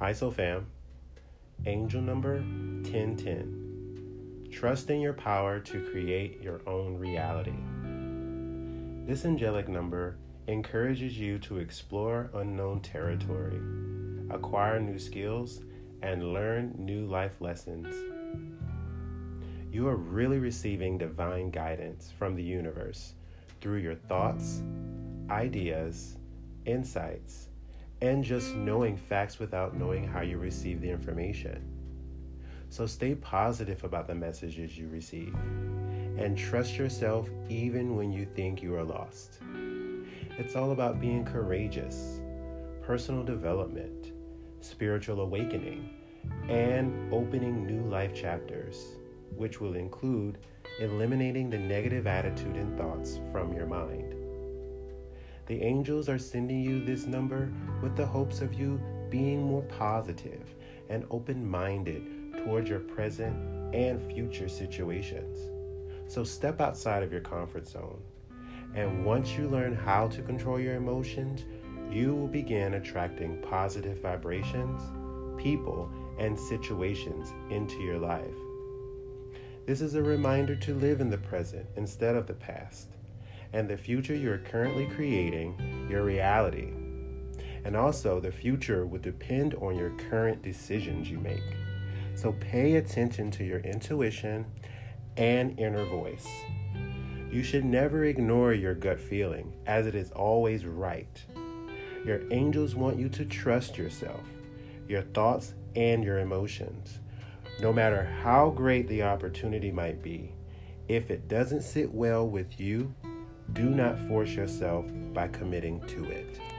Hi, SoFam. Angel number 1010. Trust in your power to create your own reality. This angelic number encourages you to explore unknown territory, acquire new skills, and learn new life lessons. You are really receiving divine guidance from the universe through your thoughts, ideas, insights, and just knowing facts without knowing how you receive the information. So stay positive about the messages you receive and trust yourself even when you think you are lost. It's all about being courageous, personal development, spiritual awakening, and opening new life chapters, which will include eliminating the negative attitude and thoughts from your mind. The angels are sending you this number with the hopes of you being more positive and open-minded towards your present and future situations. So step outside of your comfort zone. And once you learn how to control your emotions, you will begin attracting positive vibrations, people, and situations into your life. This is a reminder to live in the present instead of the past, and the future you're currently creating, your reality. And also, the future will depend on your current decisions you make. So pay attention to your intuition and inner voice. You should never ignore your gut feeling, as it is always right. Your angels want you to trust yourself, your thoughts, and your emotions. No matter how great the opportunity might be, if it doesn't sit well with you, do not force yourself by committing to it.